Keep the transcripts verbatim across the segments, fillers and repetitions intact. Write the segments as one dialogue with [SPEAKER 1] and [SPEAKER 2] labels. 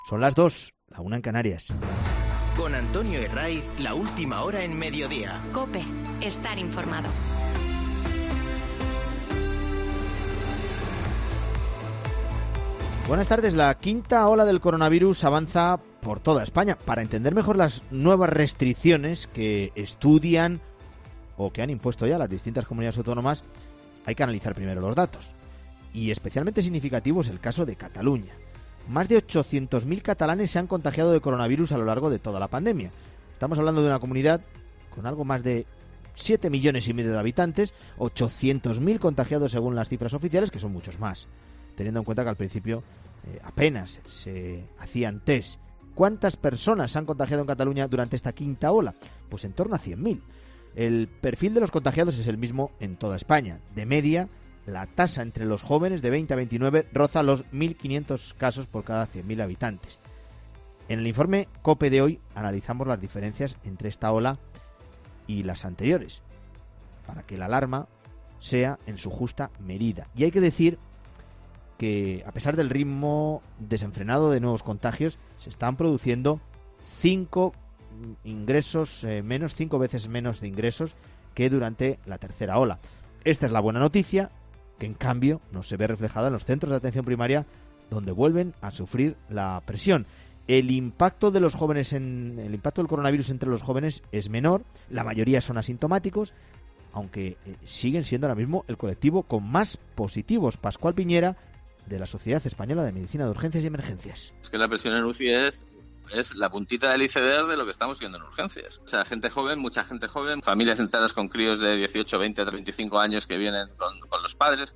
[SPEAKER 1] Son las dos, la una en Canarias.
[SPEAKER 2] Con Antonio Herraiz, la última hora en mediodía.
[SPEAKER 3] COPE, estar informado.
[SPEAKER 1] Buenas tardes. La quinta ola del coronavirus avanza por toda España. Para entender mejor las nuevas restricciones que estudian o que han impuesto ya las distintas comunidades autónomas, hay que analizar primero los datos. Y especialmente significativo es el caso de Cataluña. Más de ochocientos mil catalanes se han contagiado de coronavirus a lo largo de toda la pandemia. Estamos hablando de una comunidad con algo más de siete millones y medio de habitantes, ochocientos mil contagiados según las cifras oficiales, que son muchos más, teniendo en cuenta que al principio eh, apenas se hacían test. ¿Cuántas personas se han contagiado en Cataluña durante esta quinta ola? Pues en torno a cien mil. El perfil de los contagiados es el mismo en toda España. De media, la tasa entre los jóvenes de veinte a veintinueve roza los mil quinientos casos por cada cien mil habitantes. En el informe COPE de hoy analizamos las diferencias entre esta ola y las anteriores, para que la alarma sea en su justa medida. Y hay que decir que, a pesar del ritmo desenfrenado de nuevos contagios, se están produciendo cinco ingresos eh, menos, cinco veces menos de ingresos que durante la tercera ola. Esta es la buena noticia, que en cambio no se ve reflejada en los centros de atención primaria, donde vuelven a sufrir la presión. El impacto de los jóvenes en el impacto del coronavirus entre los jóvenes es menor, la mayoría son asintomáticos, aunque eh, siguen siendo ahora mismo el colectivo con más positivos. Pascual Piñera, de la Sociedad Española de Medicina de Urgencias y Emergencias.
[SPEAKER 4] Es que la presión en U C I es es la puntita del iceberg de lo que estamos viendo en urgencias. O sea, gente joven, mucha gente joven, familias enteras con críos de dieciocho, veinte, treinta y cinco años que vienen con, con los padres.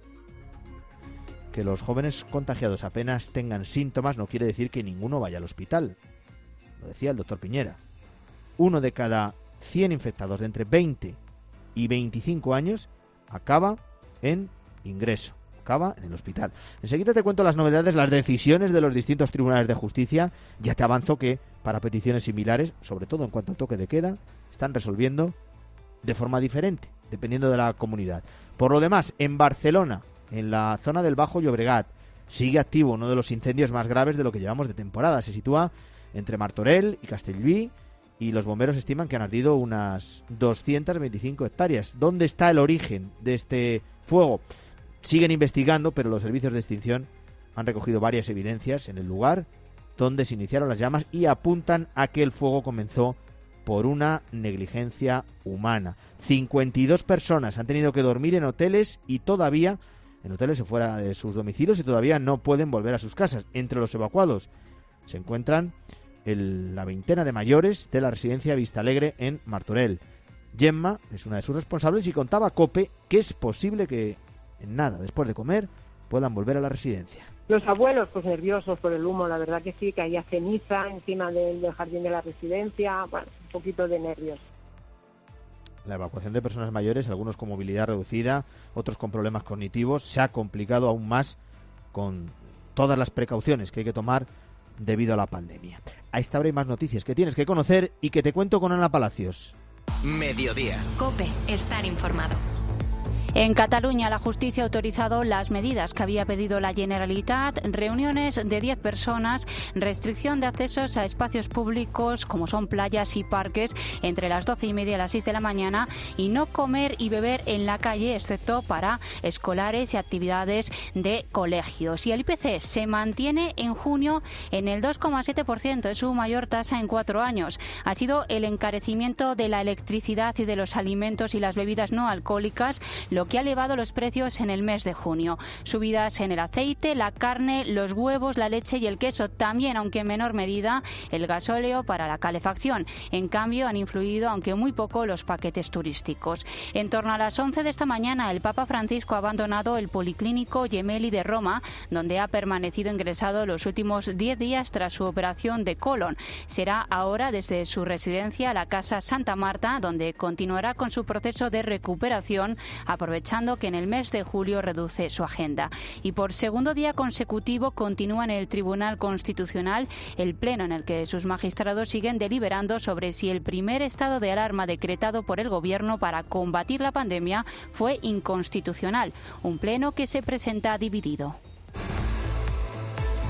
[SPEAKER 1] Que los jóvenes contagiados apenas tengan síntomas no quiere decir que ninguno vaya al hospital. Lo decía el doctor Piñera. Uno de cada cien infectados de entre veinte y veinticinco años acaba en ingreso. Acaba en el hospital. Enseguida te cuento las novedades, las decisiones de los distintos tribunales de justicia. Ya te avanzo que para peticiones similares, sobre todo en cuanto al toque de queda, están resolviendo de forma diferente, dependiendo de la comunidad. Por lo demás, en Barcelona, en la zona del Bajo Llobregat, sigue activo uno de los incendios más graves de lo que llevamos de temporada. Se sitúa entre Martorell y Castellví y los bomberos estiman que han ardido unas doscientas veinticinco hectáreas. ¿Dónde está el origen de este fuego? Siguen investigando, pero los servicios de extinción han recogido varias evidencias en el lugar donde se iniciaron las llamas y apuntan a que el fuego comenzó por una negligencia humana. cincuenta y dos personas han tenido que dormir en hoteles y todavía, en hoteles fuera de sus domicilios y todavía no pueden volver a sus casas. Entre los evacuados se encuentran el, la veintena de mayores de la residencia Vistalegre en Martorell. Gemma es una de sus responsables y contaba a COPE que es posible que en nada, después de comer, puedan volver a la residencia.
[SPEAKER 5] Los abuelos, pues nerviosos por el humo, la verdad que sí, que había ceniza encima del, del jardín de la residencia, bueno, un poquito de nervios.
[SPEAKER 1] La evacuación de personas mayores, algunos con movilidad reducida, otros con problemas cognitivos, se ha complicado aún más con todas las precauciones que hay que tomar debido a la pandemia. A esta hora hay más noticias que tienes que conocer y que te cuento con Ana Palacios.
[SPEAKER 2] Mediodía.
[SPEAKER 3] COPE, estar informado.
[SPEAKER 6] En Cataluña, la justicia ha autorizado las medidas que había pedido la Generalitat: reuniones de diez personas, restricción de accesos a espacios públicos como son playas y parques entre las doce y media y las seis de la mañana y no comer y beber en la calle, excepto para escolares y actividades de colegios. Y el I P C se mantiene en junio en el dos coma siete por ciento, es su mayor tasa en cuatro años. Ha sido el encarecimiento de la electricidad y de los alimentos y las bebidas no alcohólicas lo que ha elevado los precios en el mes de junio. Subidas en el aceite, la carne, los huevos, la leche y el queso, también, aunque en menor medida, el gasóleo para la calefacción. En cambio, han influido, aunque muy poco, los paquetes turísticos. En torno a las once de esta mañana, el Papa Francisco ha abandonado el Policlínico Gemelli de Roma, donde ha permanecido ingresado los últimos diez días tras su operación de colon. Será ahora desde su residencia, la Casa Santa Marta, donde continuará con su proceso de recuperación, aprovechando que en el mes de julio reduce su agenda. Y por segundo día consecutivo continúa en el Tribunal Constitucional el pleno en el que sus magistrados siguen deliberando sobre si el primer estado de alarma decretado por el Gobierno para combatir la pandemia fue inconstitucional. Un pleno que se presenta dividido.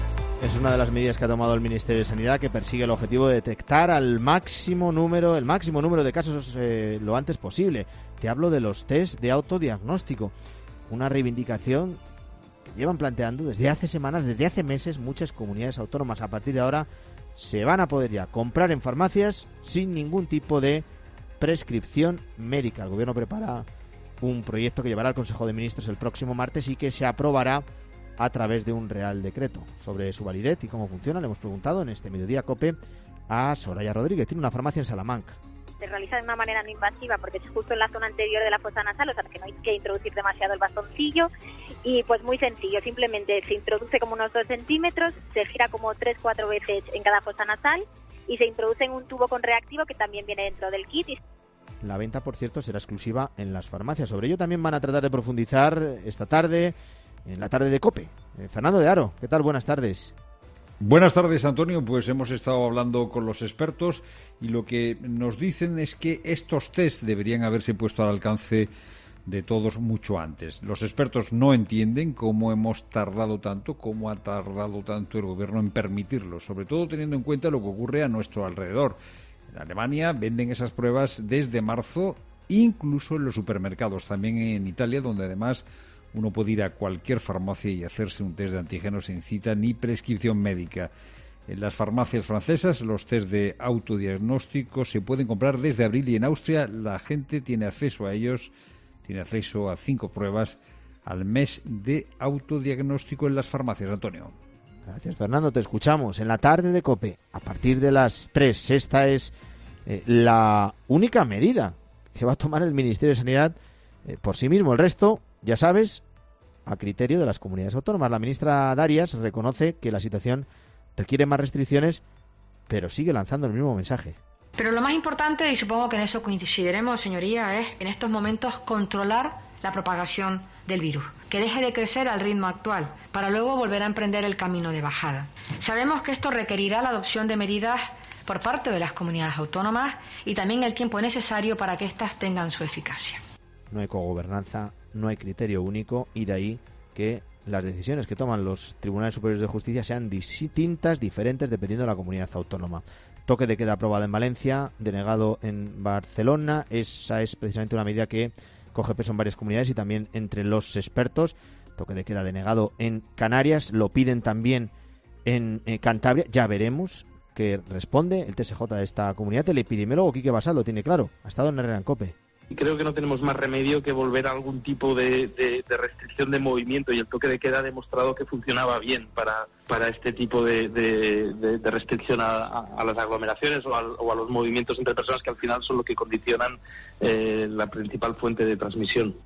[SPEAKER 1] Es una de las medidas que ha tomado el Ministerio de Sanidad, que persigue el objetivo de detectar al máximo número, el máximo número de casos eh, lo antes posible. Te hablo de los test de autodiagnóstico, una reivindicación que llevan planteando desde hace semanas, desde hace meses, muchas comunidades autónomas. A partir de ahora se van a poder ya comprar en farmacias sin ningún tipo de prescripción médica. El Gobierno prepara un proyecto que llevará al Consejo de Ministros el próximo martes y que se aprobará a través de un Real Decreto. Sobre su validez y cómo funciona le hemos preguntado en este Mediodía COPE a Soraya Rodríguez. Tiene una farmacia en Salamanca.
[SPEAKER 7] Se realiza de una manera no invasiva porque es justo en la zona anterior de la fosa nasal, o sea que no hay que introducir demasiado el bastoncillo, y pues muy sencillo, simplemente se introduce como unos dos centímetros, se gira como tres cuatro veces en cada fosa nasal y se introduce en un tubo con reactivo que también viene dentro del kit.
[SPEAKER 1] La venta, por cierto, será exclusiva en las farmacias. Sobre ello también van a tratar de profundizar esta tarde, en la tarde de COPE. Eh, Fernando de Aro, ¿qué tal? Buenas tardes.
[SPEAKER 8] Buenas tardes, Antonio. Pues hemos estado hablando con los expertos y lo que nos dicen es que estos test deberían haberse puesto al alcance de todos mucho antes. Los expertos no entienden cómo hemos tardado tanto, cómo ha tardado tanto el Gobierno en permitirlo, sobre todo teniendo en cuenta lo que ocurre a nuestro alrededor. En Alemania venden esas pruebas desde marzo, incluso en los supermercados, también en Italia, donde además uno puede ir a cualquier farmacia y hacerse un test de antígenos sin cita ni prescripción médica. En las farmacias francesas los test de autodiagnóstico se pueden comprar desde abril y en Austria la gente tiene acceso a ellos, tiene acceso a cinco pruebas al mes de autodiagnóstico en las farmacias. Antonio.
[SPEAKER 1] Gracias, Fernando. Te escuchamos en la tarde de COPE a partir de las tres. Esta es eh, la única medida que va a tomar el Ministerio de Sanidad eh, por sí mismo. El resto, ya sabes, a criterio de las comunidades autónomas. La ministra Darias reconoce que la situación requiere más restricciones, pero sigue lanzando el mismo mensaje.
[SPEAKER 9] Pero lo más importante, y supongo que en eso coincidiremos, señoría, es en estos momentos controlar la propagación del virus, que deje de crecer al ritmo actual, para luego volver a emprender el camino de bajada. Sabemos que esto requerirá la adopción de medidas por parte de las comunidades autónomas y también el tiempo necesario para que éstas tengan su eficacia.
[SPEAKER 1] No hay cogobernanza, no hay criterio único y de ahí que las decisiones que toman los tribunales superiores de justicia sean distintas, diferentes, dependiendo de la comunidad autónoma. Toque de queda aprobado en Valencia, denegado en Barcelona. Esa es precisamente una medida que coge peso en varias comunidades y también entre los expertos. Toque de queda denegado en Canarias, lo piden también en, en Cantabria. Ya veremos qué responde el T S J de esta comunidad. El epidemiólogo Quique Basal lo tiene claro. Ha estado en Herrera en COPE.
[SPEAKER 10] Y creo que no tenemos más remedio que volver a algún tipo de, de, de restricción de movimiento, y el toque de queda ha demostrado que funcionaba bien para, para este tipo de, de, de, de restricción a, a, a las aglomeraciones o a, o a los movimientos entre personas, que al final son lo que condicionan eh, la principal fuente de transmisión.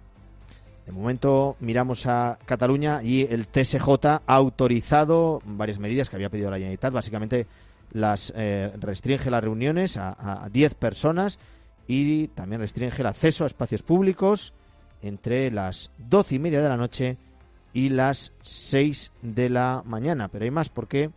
[SPEAKER 1] De momento miramos a Cataluña y el T S J ha autorizado varias medidas que había pedido la Generalitat. Básicamente las eh, restringe las reuniones a, a diez personas y también restringe el acceso a espacios públicos entre las doce y media de la noche y las seis de la mañana. Pero hay más porque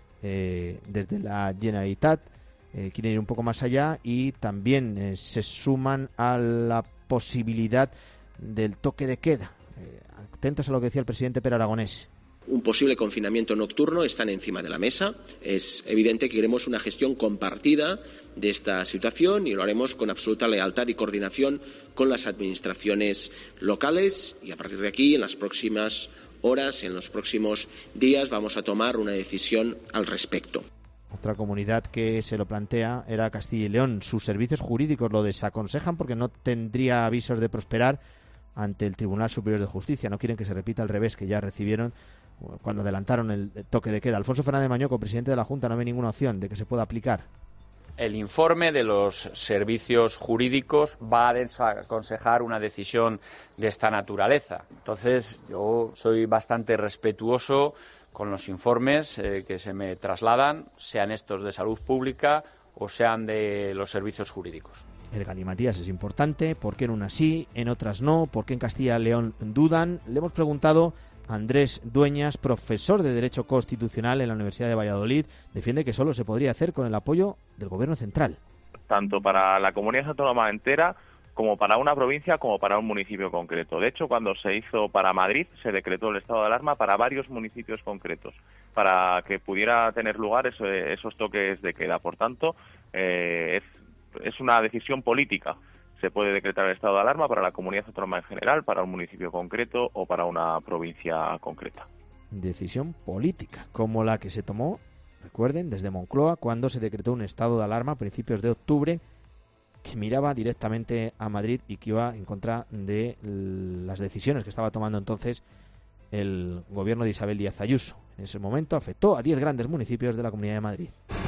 [SPEAKER 1] eh, desde la Generalitat eh, quieren ir un poco más allá y también eh, se suman a la posibilidad del toque de queda. Eh, atentos a lo que decía el presidente Pere Aragonés.
[SPEAKER 11] Un posible confinamiento nocturno están encima de la mesa. Es evidente que queremos una gestión compartida de esta situación y lo haremos con absoluta lealtad y coordinación con las administraciones locales, y a partir de aquí, en las próximas horas, en los próximos días, vamos a tomar una decisión al respecto.
[SPEAKER 1] Otra comunidad que se lo plantea era Castilla y León. Sus servicios jurídicos lo desaconsejan porque no tendría avisos de prosperar ante el Tribunal Superior de Justicia. No quieren que se repita el revés que ya recibieron cuando adelantaron el toque de queda. Alfonso Fernández Mañoco, presidente de la Junta, no ve ninguna opción de que se pueda aplicar.
[SPEAKER 12] El informe de los servicios jurídicos va a desaconsejar una decisión de esta naturaleza. Entonces, yo soy bastante respetuoso con los informes eh, que se me trasladan, sean estos de salud pública o sean de los servicios jurídicos.
[SPEAKER 1] El galimatías es importante. ¿Por qué en unas sí, en otras no? ¿Por qué en Castilla y León dudan? Le hemos preguntado a Andrés Dueñas, profesor de Derecho Constitucional en la Universidad de Valladolid. Defiende que solo se podría hacer con el apoyo del Gobierno central.
[SPEAKER 13] Tanto para la comunidad autónoma entera como para una provincia como para un municipio concreto. De hecho, cuando se hizo para Madrid, se decretó el estado de alarma para varios municipios concretos, para que pudiera tener lugar eso, esos toques de queda. Por tanto, eh, es, es una decisión política. Se puede decretar el estado de alarma para la comunidad autónoma en general, para un municipio concreto o para una provincia concreta.
[SPEAKER 1] Decisión política, como la que se tomó, recuerden, desde Moncloa, cuando se decretó un estado de alarma a principios de octubre, que miraba directamente a Madrid y que iba en contra de las decisiones que estaba tomando entonces el gobierno de Isabel Díaz Ayuso. En ese momento afectó a diez grandes municipios de la Comunidad de Madrid.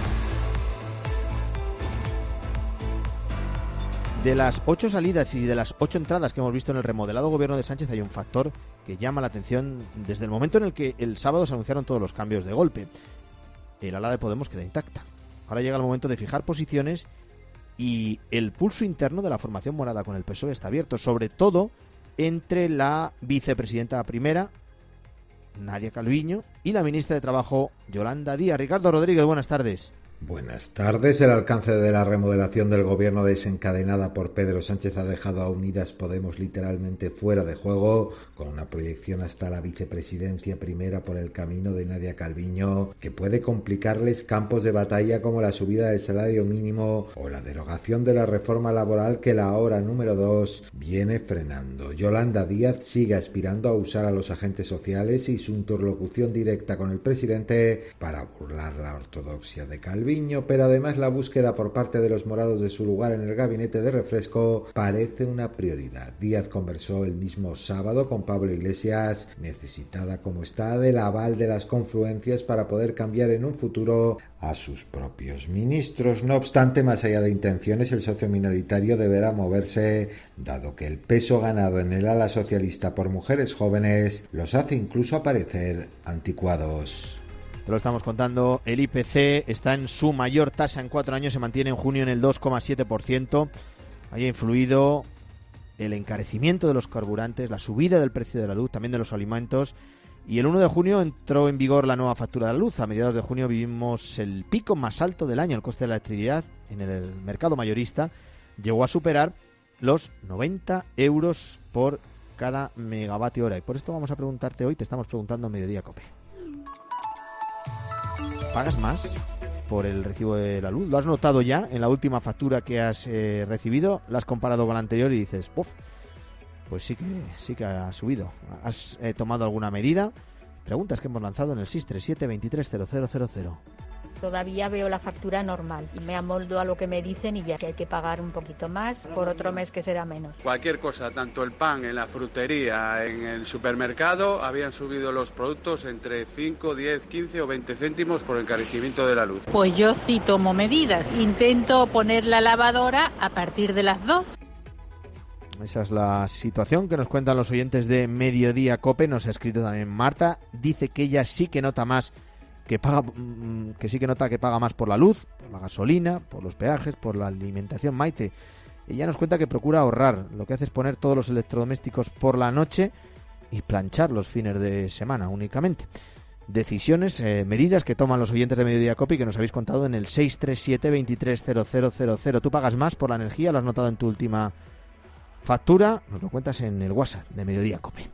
[SPEAKER 1] De las ocho salidas y de las ocho entradas que hemos visto en el remodelado gobierno de Sánchez, hay un factor que llama la atención desde el momento en el que el sábado se anunciaron todos los cambios de golpe. El ala de Podemos queda intacta. Ahora llega el momento de fijar posiciones y el pulso interno de la formación morada con el P S O E está abierto, sobre todo entre la vicepresidenta primera, Nadia Calviño, y la ministra de Trabajo, Yolanda Díaz. Ricardo Rodríguez, buenas tardes.
[SPEAKER 14] Buenas tardes. El alcance de la remodelación del gobierno desencadenada por Pedro Sánchez ha dejado a Unidas Podemos literalmente fuera de juego, con una proyección hasta la vicepresidencia primera por el camino de Nadia Calviño, que puede complicarles campos de batalla como la subida del salario mínimo o la derogación de la reforma laboral que la hora número dos viene frenando. Yolanda Díaz sigue aspirando a usar a los agentes sociales y su interlocución directa con el presidente para burlar la ortodoxia de Calviño. Pero además la búsqueda por parte de los morados de su lugar en el gabinete de refresco parece una prioridad. Díaz conversó el mismo sábado con Pablo Iglesias, necesitada como está del aval de las confluencias para poder cambiar en un futuro a sus propios ministros. No obstante, más allá de intenciones, el socio minoritario deberá moverse, dado que el peso ganado en el ala socialista por mujeres jóvenes los hace incluso aparecer anticuados.
[SPEAKER 1] Te lo estamos contando, el I P C está en su mayor tasa en cuatro años, se mantiene en junio en el dos coma siete por ciento. Haya influido el encarecimiento de los carburantes, la subida del precio de la luz, también de los alimentos. Y el uno de junio entró en vigor la nueva factura de la luz. A mediados de junio vivimos el pico más alto del año. El coste de la electricidad en el mercado mayorista llegó a superar los noventa euros por cada megavatio hora. Y por esto vamos a preguntarte hoy, te estamos preguntando en Mediodía COPE. ¿Pagas más por el recibo de la luz? ¿Lo has notado ya en la última factura que has eh, recibido? ¿La has comparado con la anterior y dices, ¡puf! Pues sí que sí que ha subido. ¿Has eh, tomado alguna medida? Preguntas que hemos lanzado en el seis tres siete, veintitrés, cero cero cero cero.
[SPEAKER 15] Todavía veo la factura normal y me amoldo a lo que me dicen y ya que hay que pagar un poquito más por otro mes que será menos.
[SPEAKER 16] Cualquier cosa, tanto el pan en la frutería, en el supermercado, habían subido los productos entre cinco, diez, quince o veinte céntimos por encarecimiento de la luz.
[SPEAKER 17] Pues yo sí tomo medidas. Intento poner la lavadora a partir de las dos.
[SPEAKER 1] Esa es la situación que nos cuentan los oyentes de Mediodía COPE. Nos ha escrito también Marta. Dice que ella sí que nota más que paga, que sí que nota que paga más por la luz, por la gasolina, por los peajes, por la alimentación. Maite, ella nos cuenta que procura ahorrar. Lo que hace es poner todos los electrodomésticos por la noche y planchar los fines de semana únicamente. Decisiones, eh, medidas que toman los oyentes de Mediodía COPE y que nos habéis contado en el seis tres siete, veintitrés, cero cero cero cero. ¿Tú pagas más por la energía? ¿Lo has notado en tu última factura? Nos lo cuentas en el WhatsApp de Mediodía COPE.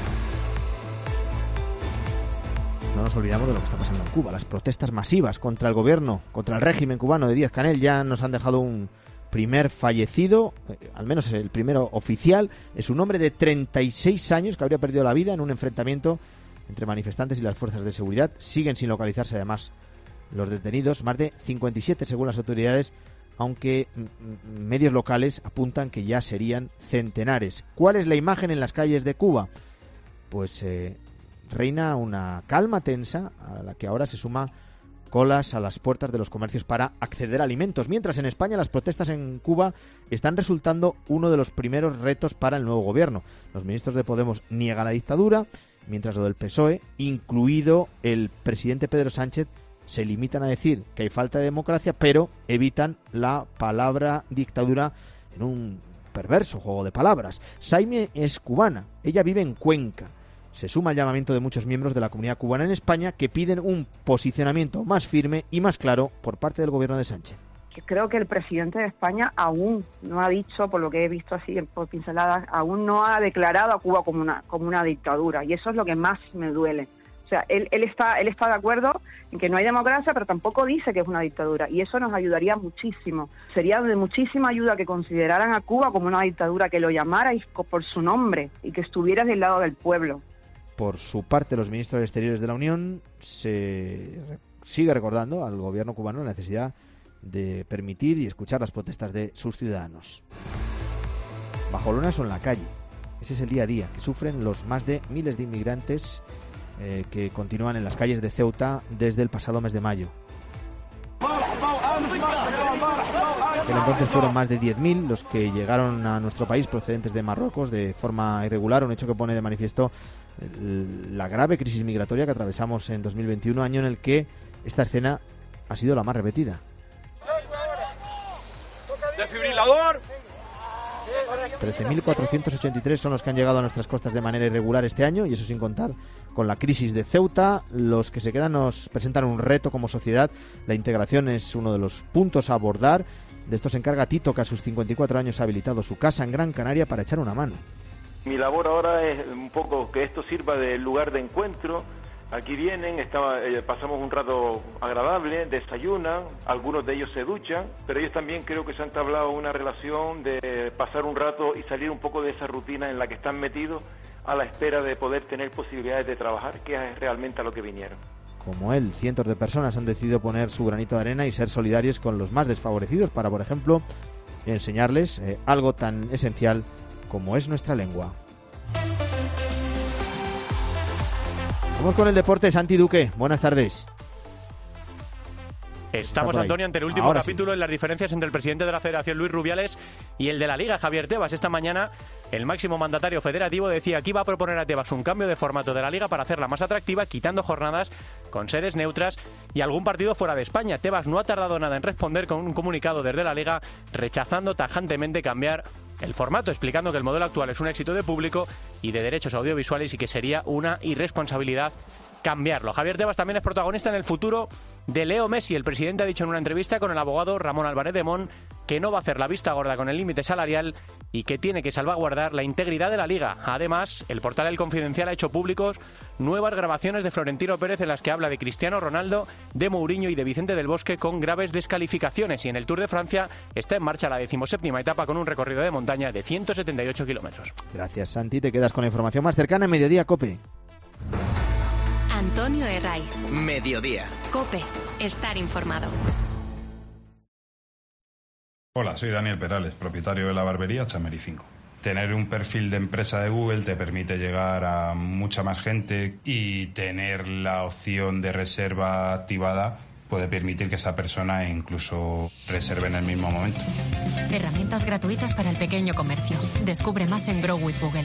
[SPEAKER 1] No nos olvidamos de lo que está pasando en Cuba. Las protestas masivas contra el gobierno, contra el régimen cubano de Díaz-Canel ya nos han dejado un primer fallecido, eh, al menos el primero oficial. Es un hombre de treinta y seis años que habría perdido la vida en un enfrentamiento entre manifestantes y las fuerzas de seguridad. Siguen sin localizarse además los detenidos, más de cincuenta y siete según las autoridades, aunque m- medios locales apuntan que ya serían centenares. ¿Cuál es la imagen en las calles de Cuba? Pues eh, reina una calma tensa a la que ahora se suma colas a las puertas de los comercios para acceder a alimentos, mientras en España las protestas en Cuba están resultando uno de los primeros retos para el nuevo gobierno. Los ministros de Podemos niegan la dictadura, mientras lo del P S O E, incluido el presidente Pedro Sánchez, se limitan a decir que hay falta de democracia, pero evitan la palabra dictadura en un perverso juego de palabras. Saime es cubana, ella vive en Cuenca. Se suma al llamamiento de muchos miembros de la comunidad cubana en España que piden un posicionamiento más firme y más claro por parte del gobierno de Sánchez.
[SPEAKER 18] creo que el presidente de España aún no ha dicho, por lo que he visto así por pinceladas, aún no ha declarado a Cuba como una como una dictadura, y eso es lo que más me duele. O sea, él, él está él está de acuerdo en que no hay democracia, pero tampoco dice que es una dictadura, y eso nos ayudaría muchísimo. Sería de muchísima ayuda que consideraran a Cuba como una dictadura, que lo llamarais por su nombre y que estuvieras del lado del pueblo.
[SPEAKER 1] Por su parte, los ministros de Exteriores de la Unión se sigue recordando al gobierno cubano la necesidad de permitir y escuchar las protestas de sus ciudadanos. Bajo lunas o en la calle. Ese es el día a día que sufren los más de miles de inmigrantes eh, que continúan en las calles de Ceuta desde el pasado mes de mayo. En entonces fueron más de diez mil los que llegaron a nuestro país procedentes de Marruecos de forma irregular, un hecho que pone de manifiesto la grave crisis migratoria que atravesamos en dos mil veintiuno, año en el que esta escena ha sido la más repetida.
[SPEAKER 19] ¡Desfibrilador!
[SPEAKER 1] trece mil cuatrocientos ochenta y tres son los que han llegado a nuestras costas de manera irregular este año, y eso sin contar con la crisis de Ceuta. Los que se quedan nos presentan un reto como sociedad. La integración es uno de los puntos a abordar. De esto se encarga Tito, que a sus cincuenta y cuatro años ha habilitado su casa en Gran Canaria para echar una mano.
[SPEAKER 20] Mi labor ahora es un poco que esto sirva de lugar de encuentro. Aquí vienen, estaba, eh, pasamos un rato agradable, desayunan, algunos de ellos se duchan, pero ellos también creo que se han entablado una relación de pasar un rato y salir un poco de esa rutina en la que están metidos a la espera de poder tener posibilidades de trabajar, que es realmente a lo que vinieron.
[SPEAKER 1] Como él, cientos de personas han decidido poner su granito de arena y ser solidarios con los más desfavorecidos para, por ejemplo, enseñarles eh, algo tan esencial como es nuestra lengua. Vamos con el deporte. Santi Duque, buenas tardes.
[SPEAKER 21] Estamos, Antonio, ante el último
[SPEAKER 1] Ahora
[SPEAKER 21] capítulo
[SPEAKER 1] sí.
[SPEAKER 21] en las diferencias entre el presidente de la Federación, Luis Rubiales, y el de la Liga, Javier Tebas. Esta mañana, el máximo mandatario federativo decía que iba a proponer a Tebas un cambio de formato de la Liga para hacerla más atractiva, quitando jornadas con sedes neutras y algún partido fuera de España. Tebas no ha tardado nada en responder con un comunicado desde la Liga, rechazando tajantemente cambiar el formato, explicando que el modelo actual es un éxito de público y de derechos audiovisuales y que sería una irresponsabilidad cambiarlo. Javier Tebas también es protagonista en el futuro de Leo Messi. El presidente ha dicho en una entrevista con el abogado Ramón Álvarez de Mon que no va a hacer la vista gorda con el límite salarial y que tiene que salvaguardar la integridad de la Liga. Además, el portal El Confidencial ha hecho públicos nuevas grabaciones de Florentino Pérez en las que habla de Cristiano Ronaldo, de Mourinho y de Vicente del Bosque con graves descalificaciones. Y en el Tour de Francia está en marcha la decimoséptima etapa con un recorrido de montaña de ciento setenta y ocho kilómetros.
[SPEAKER 1] Gracias, Santi. Te quedas con la información más cercana en Mediodía COPE.
[SPEAKER 3] Antonio Herraiz.
[SPEAKER 2] Mediodía.
[SPEAKER 3] COPE. Estar informado.
[SPEAKER 22] Hola, soy Daniel Perales, propietario de la barbería Chameri cinco. Tener un perfil de empresa de Google te permite llegar a mucha más gente y tener la opción de reserva activada puede permitir que esa persona incluso reserve en el mismo momento.
[SPEAKER 23] Herramientas gratuitas para el pequeño comercio. Descubre más en Grow with Google.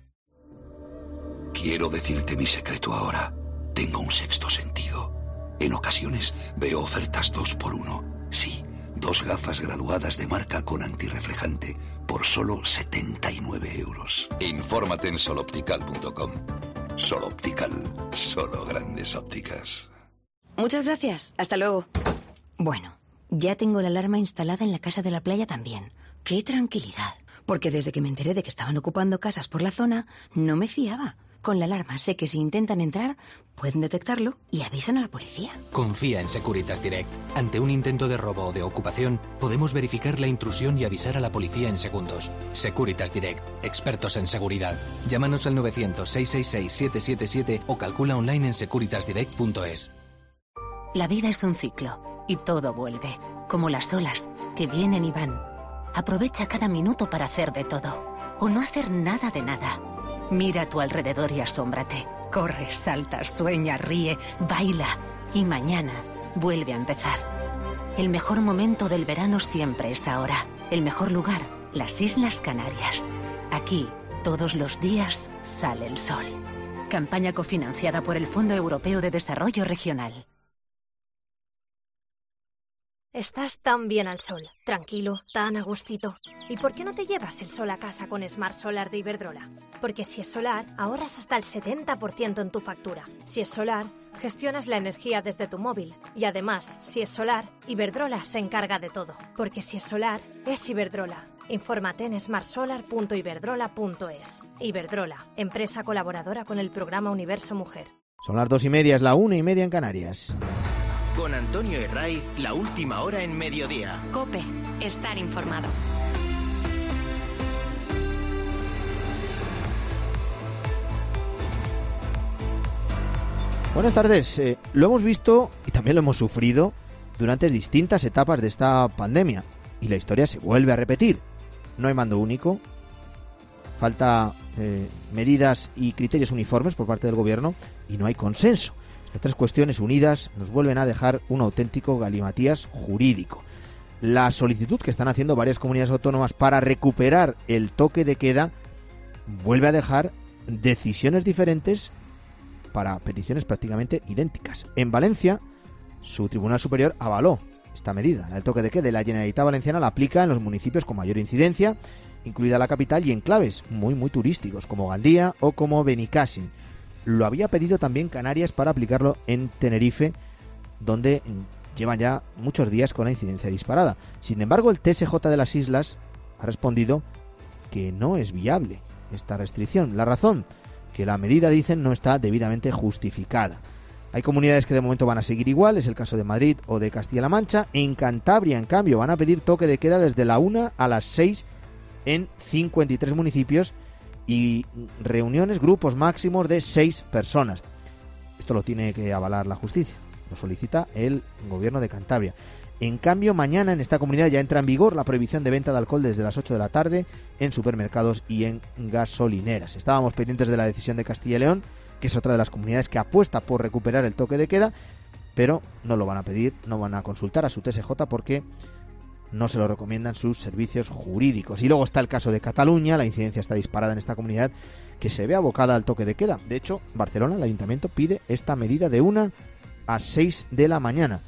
[SPEAKER 24] Quiero decirte mi secreto ahora. Tengo un sexto sentido. En ocasiones veo ofertas dos por uno. Sí, dos gafas graduadas de marca con antirreflejante por solo setenta y nueve euros. Infórmate en soloptical punto com. Soloptical, solo grandes ópticas.
[SPEAKER 25] Muchas gracias. Hasta luego. Bueno, ya tengo la alarma instalada en la casa de la playa también. ¡Qué tranquilidad! Porque desde que me enteré de que estaban ocupando casas por la zona, no me fiaba. Con la alarma sé que si intentan entrar, pueden detectarlo y avisan a la policía.
[SPEAKER 26] Confía en Securitas Direct. Ante un intento de robo o de ocupación, podemos verificar la intrusión y avisar a la policía en segundos. Securitas Direct. Expertos en seguridad. Llámanos al novecientos, seiscientos sesenta y seis, siete siete siete o calcula online en securitas direct punto es.
[SPEAKER 25] La vida es un ciclo y todo vuelve. Como las olas, que vienen y van. Aprovecha cada minuto para hacer de todo. O no hacer nada de nada. Mira a tu alrededor y asómbrate. Corre, salta, sueña, ríe, baila. Y mañana vuelve a empezar. El mejor momento del verano siempre es ahora. El mejor lugar, las Islas Canarias. Aquí, todos los días, sale el sol. Campaña cofinanciada por el Fondo Europeo de Desarrollo Regional.
[SPEAKER 4] Estás tan bien al sol, tranquilo, tan a gustito. ¿Y por qué no te llevas el sol a casa con Smart Solar de Iberdrola? Porque si es solar, ahorras hasta el setenta por ciento en tu factura. Si es solar, gestionas la energía desde tu móvil. Y además, si es solar, Iberdrola se encarga de todo. Porque si es solar, es Iberdrola. Infórmate en smart solar punto iberdrola punto es. Iberdrola, empresa colaboradora con el programa Universo Mujer.
[SPEAKER 1] Son las dos y media, es la una y media en Canarias.
[SPEAKER 2] Con Antonio Herraiz, la última hora en mediodía.
[SPEAKER 3] COPE, estar informado.
[SPEAKER 1] Buenas tardes. Eh, lo hemos visto y también lo hemos sufrido durante distintas etapas de esta pandemia. Y la historia se vuelve a repetir. No hay mando único. Falta eh, medidas y criterios uniformes por parte del gobierno y no hay consenso. Estas tres cuestiones unidas nos vuelven a dejar un auténtico galimatías jurídico. La solicitud que están haciendo varias comunidades autónomas para recuperar el toque de queda vuelve a dejar decisiones diferentes para peticiones prácticamente idénticas. En Valencia, su Tribunal Superior avaló esta medida. El toque de queda de la Generalitat Valenciana la aplica en los municipios con mayor incidencia, incluida la capital, y enclaves muy muy turísticos como Gandía o como Benicàssim. Lo había pedido también Canarias para aplicarlo en Tenerife, donde llevan ya muchos días con la incidencia disparada. Sin embargo, el T S J de las islas ha respondido que no es viable esta restricción. La razón, que la medida, dicen, no está debidamente justificada. Hay comunidades que de momento van a seguir igual, es el caso de Madrid o de Castilla-La Mancha. En Cantabria, en cambio, van a pedir toque de queda desde la una a las seis en cincuenta y tres municipios y reuniones, grupos máximos de seis personas. Esto lo tiene que avalar la justicia, lo solicita el gobierno de Cantabria. En cambio, mañana en esta comunidad ya entra en vigor la prohibición de venta de alcohol desde las ocho de la tarde en supermercados y en gasolineras. Estábamos pendientes de la decisión de Castilla y León, que es otra de las comunidades que apuesta por recuperar el toque de queda, pero no lo van a pedir, no van a consultar a su T S J porque no se lo recomiendan sus servicios jurídicos. Y luego está el caso de Cataluña, la incidencia está disparada en esta comunidad, que se ve abocada al toque de queda. De hecho, Barcelona, el ayuntamiento, pide esta medida de una a seis de la mañana.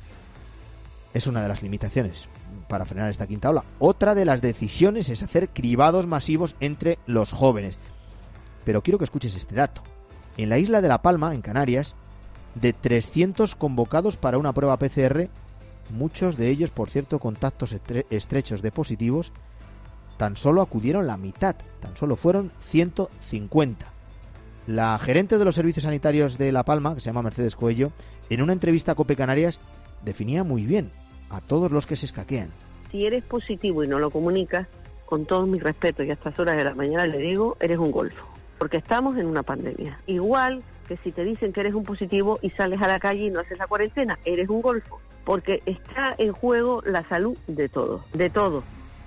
[SPEAKER 1] Es una de las limitaciones para frenar esta quinta ola. Otra de las decisiones es hacer cribados masivos entre los jóvenes. Pero quiero que escuches este dato. En la isla de La Palma, en Canarias, de trescientos convocados para una prueba P C R, muchos de ellos, por cierto, contactos estre- estrechos de positivos, tan solo acudieron la mitad, tan solo fueron ciento cincuenta. La gerente de los servicios sanitarios de La Palma, que se llama Mercedes Coello, en una entrevista a COPE Canarias, definía muy bien a todos los que se escaquean.
[SPEAKER 5] Si eres positivo y no lo comunicas, con todos mis respetos y a estas horas de la mañana le digo, eres un golfo, porque estamos en una pandemia. Igual que si te dicen que eres un positivo y sales a la calle y no haces la cuarentena, eres un golfo, porque está en juego la salud de todos, de todos.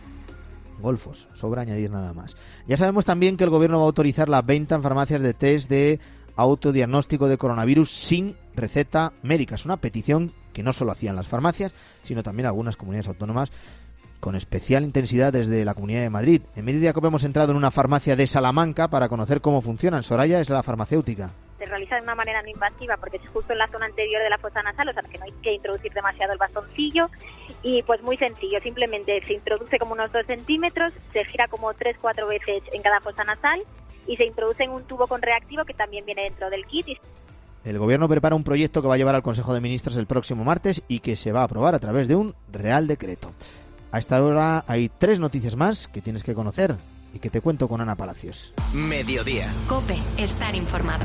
[SPEAKER 1] Golfos, sobra añadir nada más. Ya sabemos también que el gobierno va a autorizar la venta en farmacias de test de autodiagnóstico de coronavirus sin receta médica. Es una petición que no solo hacían las farmacias, sino también algunas comunidades autónomas, con especial intensidad desde la Comunidad de Madrid. En Mediodía Cope hemos entrado en una farmacia de Salamanca para conocer cómo funcionan. Soraya es la farmacéutica.
[SPEAKER 6] Se realiza de una manera no invasiva porque es justo en la zona anterior de la fosa nasal, o sea que no hay que introducir demasiado el bastoncillo y pues muy sencillo, simplemente se introduce como unos dos centímetros, se gira como tres cuatro veces en cada fosa nasal y se introduce en un tubo con reactivo que también viene dentro del kit.
[SPEAKER 1] El gobierno prepara un proyecto que va a llevar al Consejo de Ministros el próximo martes y que se va a aprobar a través de un Real Decreto. A esta hora hay tres noticias más que tienes que conocer y que te cuento con Ana Palacios.
[SPEAKER 2] Mediodía.
[SPEAKER 3] COPE, estar informado.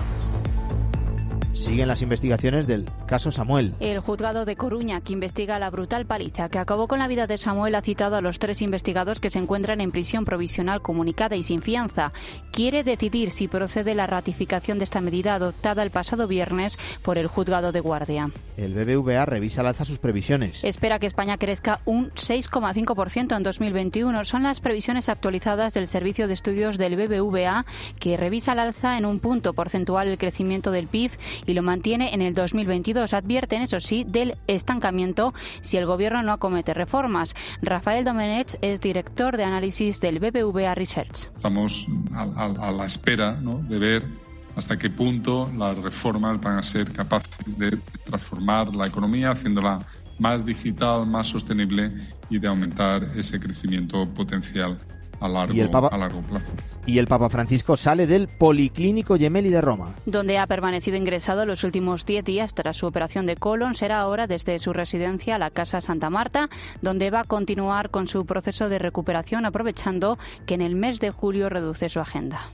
[SPEAKER 1] Siguen las investigaciones del caso Samuel.
[SPEAKER 7] El juzgado de Coruña, que investiga la brutal paliza que acabó con la vida de Samuel, ha citado a los tres investigados que se encuentran en prisión provisional comunicada y sin fianza. Quiere decidir si procede la ratificación de esta medida adoptada el pasado viernes por el juzgado de Guardia.
[SPEAKER 1] El B B V A revisa al alza sus previsiones.
[SPEAKER 7] Espera que España crezca un seis coma cinco por ciento en dos mil veintiuno. Son las previsiones actualizadas del Servicio de Estudios del B B V A, que revisa al alza en un punto porcentual el crecimiento del P I B y lo mantiene en el dos mil veintidós. Advierten, eso sí, del estancamiento si el gobierno no acomete reformas. Rafael Domenech es director de análisis del B B V A Research.
[SPEAKER 8] Estamos a, a, a la espera, ¿no?, de ver hasta qué punto las reformas van a ser capaces de transformar la economía, haciéndola más digital, más sostenible y de aumentar ese crecimiento potencial a largo,
[SPEAKER 1] y el Papa,
[SPEAKER 8] a largo plazo.
[SPEAKER 1] Y el Papa Francisco sale del Policlínico Gemelli de Roma,
[SPEAKER 7] donde ha permanecido ingresado los últimos diez días tras su operación de colon. Será ahora desde su residencia, la Casa Santa Marta, donde va a continuar con su proceso de recuperación, aprovechando que en el mes de julio reduce su agenda.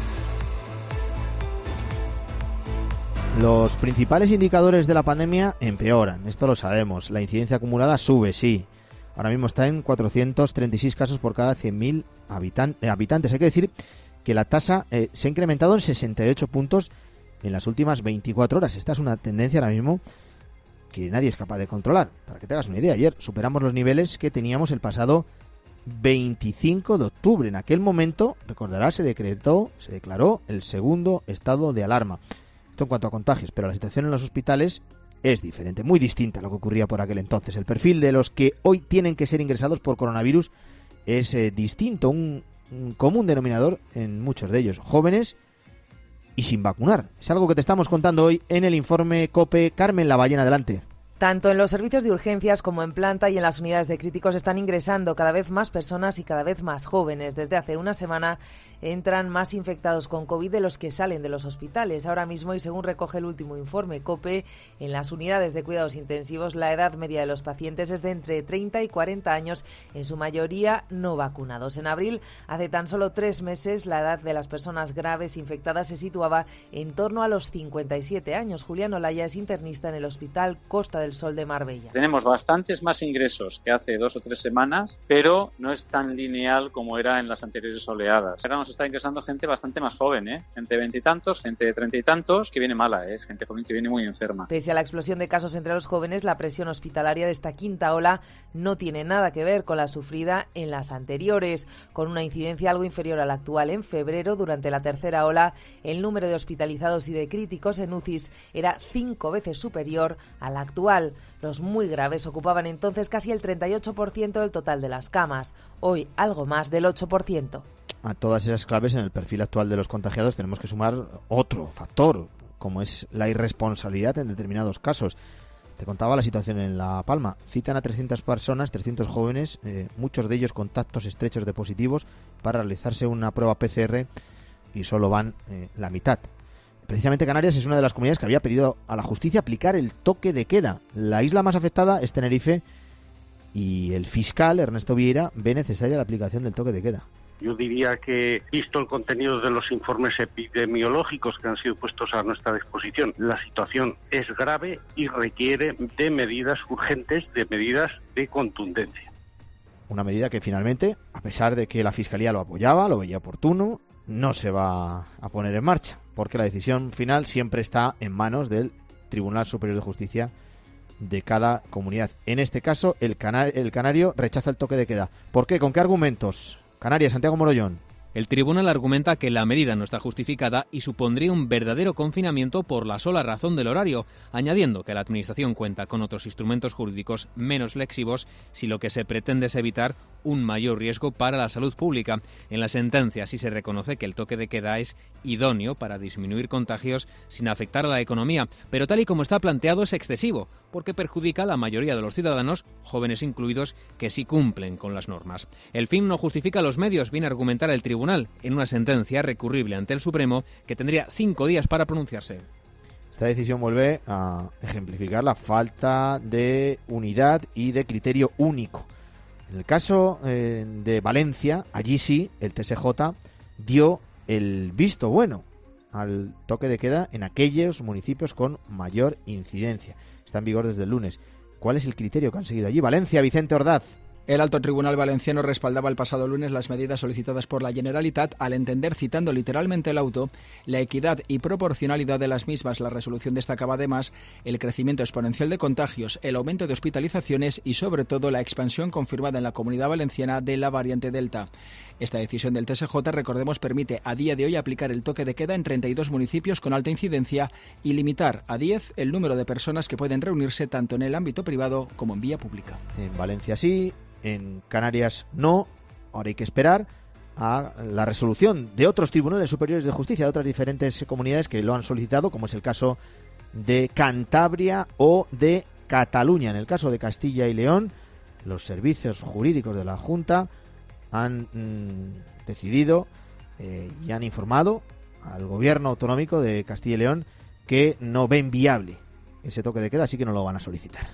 [SPEAKER 1] Los principales indicadores de la pandemia empeoran, esto lo sabemos. La incidencia acumulada sube, sí. Ahora mismo está en cuatrocientos treinta y seis casos por cada cien mil habitan- eh, habitantes. Hay que decir que la tasa eh, se ha incrementado en sesenta y ocho puntos en las últimas veinticuatro horas. Esta es una tendencia ahora mismo que nadie es capaz de controlar. Para que te hagas una idea, ayer superamos los niveles que teníamos el pasado veinticinco de octubre. En aquel momento, recordarás, se decretó, se declaró el segundo estado de alarma. Esto en cuanto a contagios, pero la situación en los hospitales es diferente, muy distinta a lo que ocurría por aquel entonces. El perfil de los que hoy tienen que ser ingresados por coronavirus es eh, distinto, un, un común denominador en muchos de ellos, jóvenes y sin vacunar. Es algo que te estamos contando hoy en el informe COPE. Carmen Lavallén, adelante.
[SPEAKER 9] Tanto en los servicios de urgencias como en planta y en las unidades de críticos están ingresando cada vez más personas y cada vez más jóvenes. Desde hace una semana entran más infectados con COVID de los que salen de los hospitales. Ahora mismo, y según recoge el último informe COPE, en las unidades de cuidados intensivos la edad media de los pacientes es de entre treinta y cuarenta años, en su mayoría no vacunados. En abril, hace tan solo tres meses, la edad de las personas graves infectadas se situaba en torno a los cincuenta y siete años. Julián Olaya es internista en el Hospital Costa del Sol de Marbella.
[SPEAKER 10] Tenemos bastantes más ingresos que hace dos o tres semanas, pero no es tan lineal como era en las anteriores oleadas. Ahora nos está ingresando gente bastante más joven, ¿eh? Gente de veintitantos, gente de treinta y tantos, que viene mala, ¿eh? Es gente joven que viene muy enferma.
[SPEAKER 9] Pese a la explosión de casos entre los jóvenes, la presión hospitalaria de esta quinta ola no tiene nada que ver con la sufrida en las anteriores. Con una incidencia algo inferior a la actual en febrero, durante la tercera ola, el número de hospitalizados y de críticos en U C Is era cinco veces superior a la actual. Los muy graves ocupaban entonces casi el treinta y ocho por ciento del total de las camas. Hoy, algo más del ocho por ciento.
[SPEAKER 1] A todas esas claves en el perfil actual de los contagiados tenemos que sumar otro factor, como es la irresponsabilidad en determinados casos. Te contaba la situación en La Palma. Citan a trescientas personas, trescientos jóvenes, eh, muchos de ellos contactos estrechos de positivos, para realizarse una prueba P C R y solo van eh, la mitad. Precisamente Canarias es una de las comunidades que había pedido a la justicia aplicar el toque de queda. La isla más afectada es Tenerife y el fiscal Ernesto Vieira ve necesaria la aplicación del toque de queda.
[SPEAKER 11] Yo diría que, visto el contenido de los informes epidemiológicos que han sido puestos a nuestra disposición, la situación es grave y requiere de medidas urgentes, de medidas de contundencia.
[SPEAKER 1] Una medida que finalmente, a pesar de que la Fiscalía lo apoyaba, lo veía oportuno, no se va a poner en marcha, porque la decisión final siempre está en manos del Tribunal Superior de Justicia de cada comunidad. En este caso, el, cana- el canario rechaza el toque de queda. ¿Por qué? ¿Con qué argumentos? Canarias, Santiago Morollón.
[SPEAKER 12] El tribunal argumenta que la medida no está justificada y supondría un verdadero confinamiento por la sola razón del horario, añadiendo que la Administración cuenta con otros instrumentos jurídicos menos lexivos si lo que se pretende es evitar un mayor riesgo para la salud pública. En la sentencia sí se reconoce que el toque de queda es idóneo para disminuir contagios sin afectar a la economía, pero tal y como está planteado es excesivo, porque perjudica a la mayoría de los ciudadanos, jóvenes incluidos, que sí cumplen con las normas. El fin no justifica los medios, viene a argumentar el tribunal en una sentencia recurrible ante el Supremo que tendría cinco días para pronunciarse.
[SPEAKER 1] Esta decisión vuelve a ejemplificar la falta de unidad y de criterio único. En el caso eh, de Valencia, allí sí, el T S J dio el visto bueno al toque de queda en aquellos municipios con mayor incidencia. Está en vigor desde el lunes. ¿Cuál es el criterio que han seguido allí? Valencia, Vicente Ordaz.
[SPEAKER 13] El Alto Tribunal Valenciano respaldaba el pasado lunes las medidas solicitadas por la Generalitat al entender, citando literalmente el auto, la equidad y proporcionalidad de las mismas. La resolución destacaba además el crecimiento exponencial de contagios, el aumento de hospitalizaciones y sobre todo la expansión confirmada en la Comunidad Valenciana de la variante Delta. Esta decisión del T S J, recordemos, permite a día de hoy aplicar el toque de queda en treinta y dos municipios con alta incidencia y limitar a diez el número de personas que pueden reunirse tanto en el ámbito privado como en vía pública.
[SPEAKER 1] En Valencia sí. En Canarias no. Ahora hay que esperar a la resolución de otros tribunales superiores de justicia de otras diferentes comunidades que lo han solicitado, como es el caso de Cantabria o de Cataluña. En el caso de Castilla y León, los servicios jurídicos de la Junta han mmm, decidido eh, y han informado al gobierno autonómico de Castilla y León que no ven viable ese toque de queda, así que no lo van a solicitar.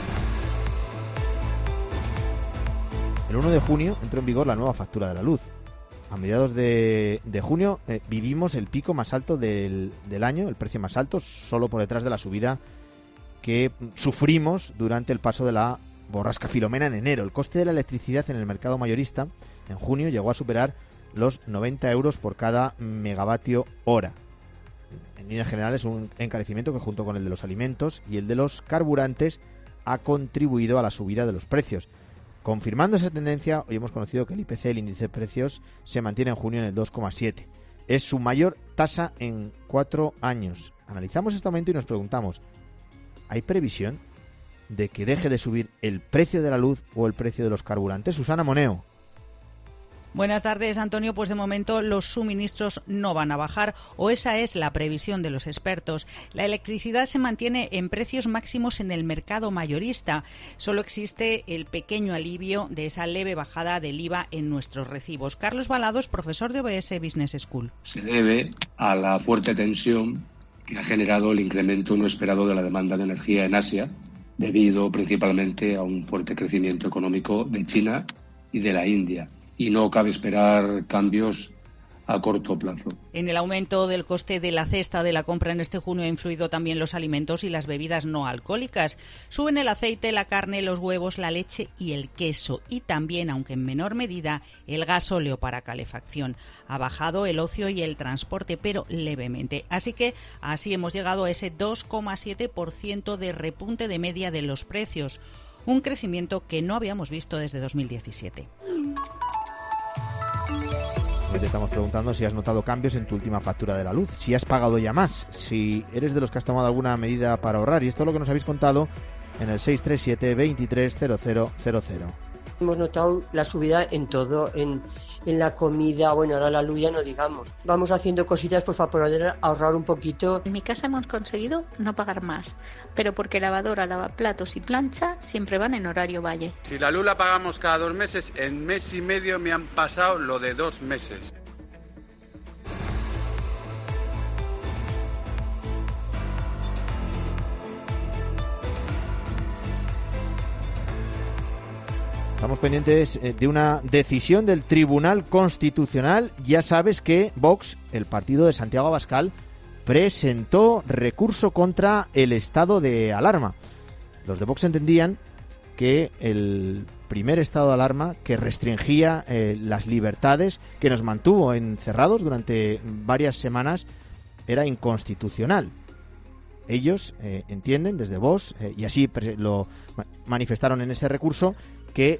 [SPEAKER 1] El uno de junio entró en vigor la nueva factura de la luz. A mediados de, de junio eh, vivimos el pico más alto del, del año, el precio más alto, solo por detrás de la subida que sufrimos durante el paso de la borrasca Filomena en enero. El coste de la electricidad en el mercado mayorista en junio llegó a superar los noventa euros por cada megavatio hora. En líneas generales, un encarecimiento que, junto con el de los alimentos y el de los carburantes, ha contribuido a la subida de los precios. Confirmando esa tendencia, hoy hemos conocido que el I P C, el índice de precios, se mantiene en junio en el dos coma siete. Es su mayor tasa en cuatro años. Analizamos este aumento y nos preguntamos, ¿hay previsión de que deje de subir el precio de la luz o el precio de los carburantes? Susana Moneo.
[SPEAKER 14] Buenas tardes, Antonio. Pues de momento los suministros no van a bajar, o esa es la previsión de los expertos. La electricidad se mantiene en precios máximos en el mercado mayorista. Solo existe el pequeño alivio de esa leve bajada del I V A en nuestros recibos. Carlos Balados, profesor de O B S Business School.
[SPEAKER 15] Se debe a la fuerte tensión que ha generado el incremento no esperado de la demanda de energía en Asia, debido principalmente a un fuerte crecimiento económico de China y de la India. Y no cabe esperar cambios a corto plazo.
[SPEAKER 14] En el aumento del coste de la cesta de la compra en este junio ha influido también los alimentos y las bebidas no alcohólicas. Suben el aceite, la carne, los huevos, la leche y el queso. Y también, aunque en menor medida, el gasóleo para calefacción. Ha bajado el ocio y el transporte, pero levemente. Así que así hemos llegado a ese dos coma siete por ciento de repunte de media de los precios. Un crecimiento que no habíamos visto desde dos mil diecisiete.
[SPEAKER 1] Te estamos preguntando si has notado cambios en tu última factura de la luz, si has pagado ya más, si eres de los que has tomado alguna medida para ahorrar, y esto es lo que nos habéis contado en el seis tres siete, veintitrés, cero cero cero cero.
[SPEAKER 16] Hemos notado la subida en todo, en, en la comida, bueno, ahora la luz ya no digamos. Vamos haciendo cositas pues, para poder ahorrar un poquito.
[SPEAKER 17] En mi casa hemos conseguido no pagar más, pero porque lavadora, lavaplatos y plancha siempre van en horario valle.
[SPEAKER 18] Si la luz la pagamos cada dos meses, en mes y medio me han pasado lo de dos meses.
[SPEAKER 1] Estamos pendientes de una decisión del Tribunal Constitucional. Ya sabes que Vox, el partido de Santiago Abascal, presentó recurso contra el estado de alarma. Los de Vox entendían que el primer estado de alarma, que restringía eh, las libertades, que nos mantuvo encerrados durante varias semanas, era inconstitucional. Ellos eh, entienden desde Vox, eh, y así lo manifestaron en ese recurso, que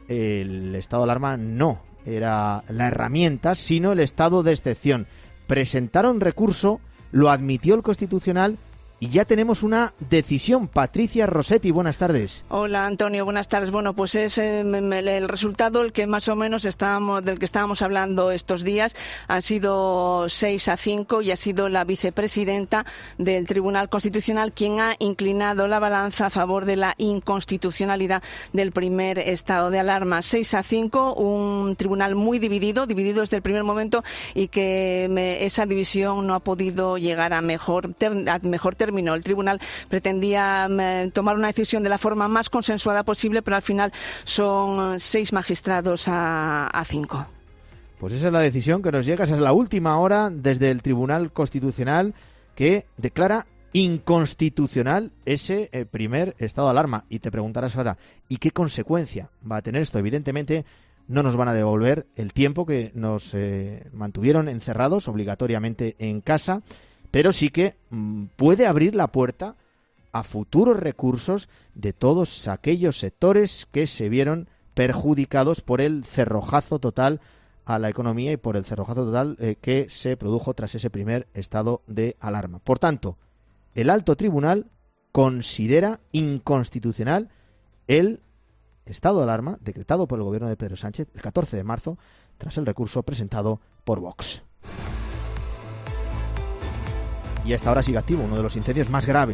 [SPEAKER 1] el estado de alarma no era la herramienta, sino el estado de excepción. Presentaron recurso, lo admitió el Constitucional y ya tenemos una decisión. Patricia Rossetti, buenas tardes.
[SPEAKER 19] Hola, Antonio, buenas tardes. Bueno, pues es eh, el resultado el que más o menos estábamos, del que estábamos hablando estos días. Han sido seis a cinco y ha sido la vicepresidenta del Tribunal Constitucional quien ha inclinado la balanza a favor de la inconstitucionalidad del primer estado de alarma. seis a cinco, un tribunal muy dividido, dividido desde el primer momento, y que me, esa división no ha podido llegar a mejor, ter, a mejor término. El tribunal pretendía eh, tomar una decisión de la forma más consensuada posible, pero al final son seis magistrados a, a cinco.
[SPEAKER 1] Pues esa es la decisión que nos llega, esa es la última hora desde el Tribunal Constitucional, que declara inconstitucional ese eh, primer estado de alarma. Y te preguntarás ahora, ¿y qué consecuencia va a tener esto? Evidentemente no nos van a devolver el tiempo que nos eh, mantuvieron encerrados obligatoriamente en casa, pero sí que mmm, puede abrir la puerta a futuros recursos de todos aquellos sectores que se vieron perjudicados por el cerrojazo total a la economía y por el cerrojazo total eh, que se produjo tras ese primer estado de alarma. Por tanto, el alto tribunal considera inconstitucional el estado de alarma decretado por el gobierno de Pedro Sánchez el catorce de marzo tras el recurso presentado por Vox. Y hasta ahora sigue activo uno de los incendios más graves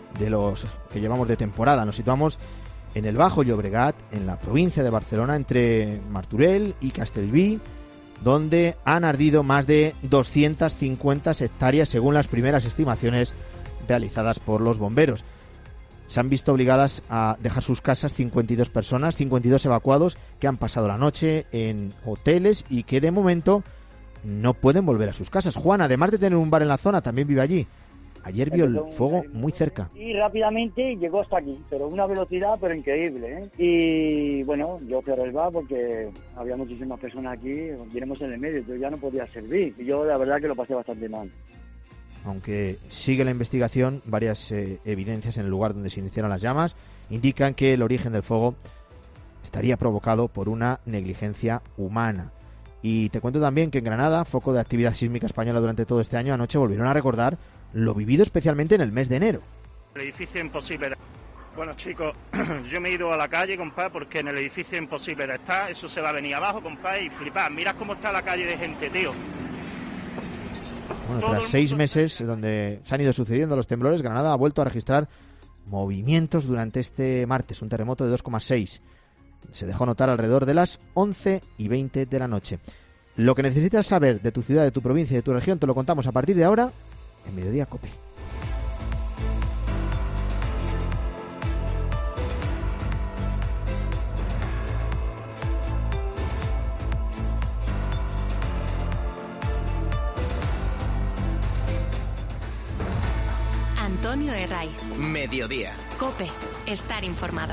[SPEAKER 1] de los que llevamos de temporada. Nos situamos en el Bajo Llobregat, en la provincia de Barcelona, entre Martorell y Castellví, donde han ardido más de doscientas cincuenta hectáreas según las primeras estimaciones realizadas por los bomberos. Se han visto obligadas a dejar sus casas cincuenta y dos personas, cincuenta y dos evacuados que han pasado la noche en hoteles y que de momento no pueden volver a sus casas. Juan, además de tener un bar en la zona, también vive allí. Ayer vio el fuego muy cerca.
[SPEAKER 20] Y rápidamente llegó hasta aquí, pero una velocidad pero increíble, ¿eh? Y bueno, yo cerré el bar porque había muchísimas personas aquí, tenemos en el medio, yo ya no podía servir. Y yo la verdad que lo pasé bastante mal.
[SPEAKER 1] Aunque sigue la investigación, varias eh, evidencias en el lugar donde se iniciaron las llamas indican que el origen del fuego estaría provocado por una negligencia humana. Y te cuento también que en Granada, foco de actividad sísmica española durante todo este año, anoche volvieron a recordar lo vivido especialmente en el mes de enero.
[SPEAKER 21] El edificio imposible. Bueno, chicos, yo me he ido a la calle, compadre, porque en el edificio imposible de estar, eso se va a venir abajo, compadre, y flipad, mirad cómo está la calle de gente, tío.
[SPEAKER 1] Bueno, tras seis meses donde se han ido sucediendo los temblores, Granada ha vuelto a registrar movimientos durante este martes, un terremoto de dos coma seis. Se dejó notar alrededor de las once y veinte de la noche. Lo que necesitas saber de tu ciudad, de tu provincia y de tu región te lo contamos a partir de ahora en Mediodía Cope.
[SPEAKER 3] Antonio Herray.
[SPEAKER 2] Mediodía.
[SPEAKER 3] Cope. Estar informado.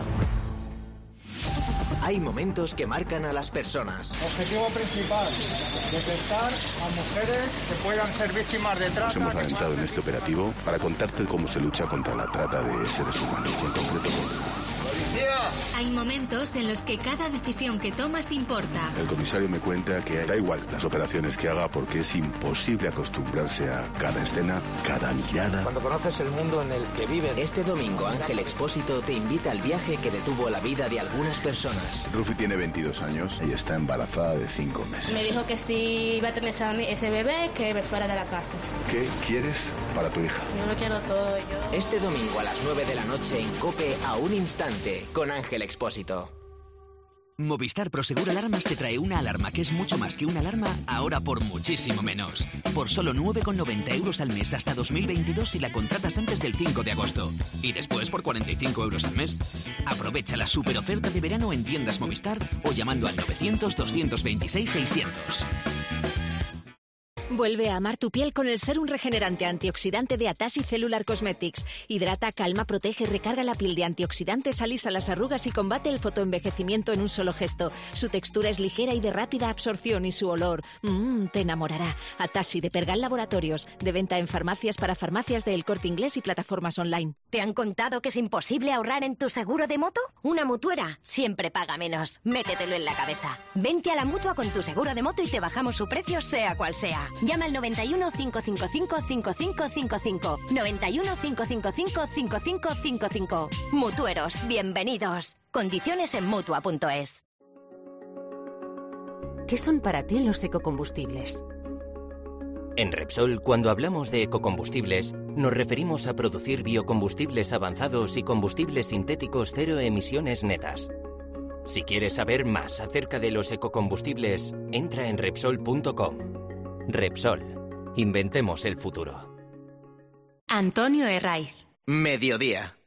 [SPEAKER 2] Hay momentos que marcan a las personas.
[SPEAKER 21] Objetivo principal, detectar a mujeres que puedan ser víctimas de trata.
[SPEAKER 22] Nos hemos adentrado en este operativo para contarte cómo se lucha contra la trata de seres humanos y en concreto con...
[SPEAKER 3] Hay momentos en los que cada decisión que tomas importa.
[SPEAKER 22] El comisario me cuenta que da igual las operaciones que haga porque es imposible acostumbrarse a cada escena, cada mirada.
[SPEAKER 23] Cuando conoces el mundo en el que viven.
[SPEAKER 2] Este domingo Ángel Expósito te invita al viaje que detuvo la vida de algunas personas.
[SPEAKER 22] Rufi tiene veintidós años y está embarazada de cinco meses.
[SPEAKER 24] Me dijo que si iba a tener ese bebé, que me fuera de la casa.
[SPEAKER 22] ¿Qué quieres para tu hija?
[SPEAKER 24] Yo lo quiero todo. Yo...
[SPEAKER 2] Este domingo a las nueve de la noche en COPE a un instante con Ángel Expósito.
[SPEAKER 26] Movistar Prosegur Alarmas te trae una alarma que es mucho más que una alarma, ahora por muchísimo menos. Por solo nueve con noventa euros al mes hasta dos mil veintidós si la contratas antes del cinco de agosto. Y después por cuarenta y cinco euros al mes. Aprovecha la super oferta de verano en tiendas Movistar o llamando al novecientos, doscientos veintiséis, seiscientos.
[SPEAKER 27] Vuelve a amar tu piel con el sérum regenerante antioxidante de Atassi Cellular Cosmetics. Hidrata, calma, protege y recarga la piel de antioxidantes, alisa las arrugas y combate el fotoenvejecimiento en un solo gesto. Su textura es ligera y de rápida absorción y su olor mmm, te enamorará. Atassi de Pergal Laboratorios, de venta en farmacias para farmacias de El Corte Inglés y plataformas online.
[SPEAKER 28] ¿Te han contado que es imposible ahorrar en tu seguro de moto? Una mutuera siempre paga menos. Métetelo en la cabeza. Vente a la Mutua con tu seguro de moto y te bajamos su precio sea cual sea. Llama al noventa y uno, cinco cinco cinco, cinco cinco cinco cinco. noventa y uno, cinco cinco cinco, cinco cinco cinco cinco. Mutueros, bienvenidos. Condiciones en Mutua punto es.
[SPEAKER 25] ¿Qué son para ti los ecocombustibles?
[SPEAKER 2] En Repsol, cuando hablamos de ecocombustibles, nos referimos a producir biocombustibles avanzados y combustibles sintéticos cero emisiones netas. Si quieres saber más acerca de los ecocombustibles, entra en Repsol punto com. Repsol. Inventemos el futuro.
[SPEAKER 3] Antonio Herray.
[SPEAKER 2] Mediodía.